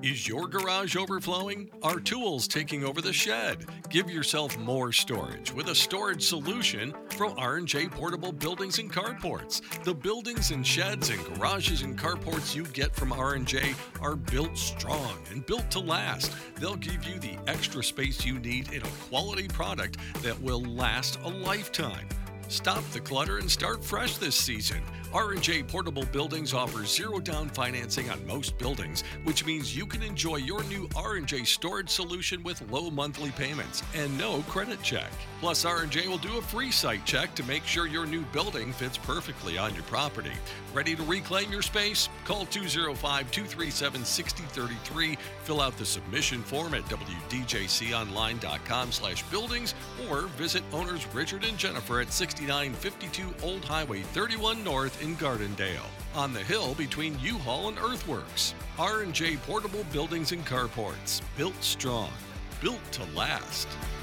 Is your garage overflowing? Are tools taking over the shed? Give yourself more storage with a storage solution from R&J Portable Buildings and Carports. The buildings and sheds and garages and carports you get from R&J are built strong and built to last. They'll give you the extra space you need in a quality product that will last a lifetime. Stop the clutter and start fresh this season. R&J Portable Buildings offers zero down financing on most buildings, which means you can enjoy your new R&J storage solution with low monthly payments and no credit check. Plus, R&J will do a free site check to make sure your new building fits perfectly on your property. Ready to reclaim your space? Call 205-237-6033, fill out the submission form at wdjconline.com/buildings, or visit owners Richard and Jennifer at 6952 Old Highway 31 North in Gardendale, on the hill between U-Haul and Earthworks. R&J Portable Buildings and Carports, built strong, built to last.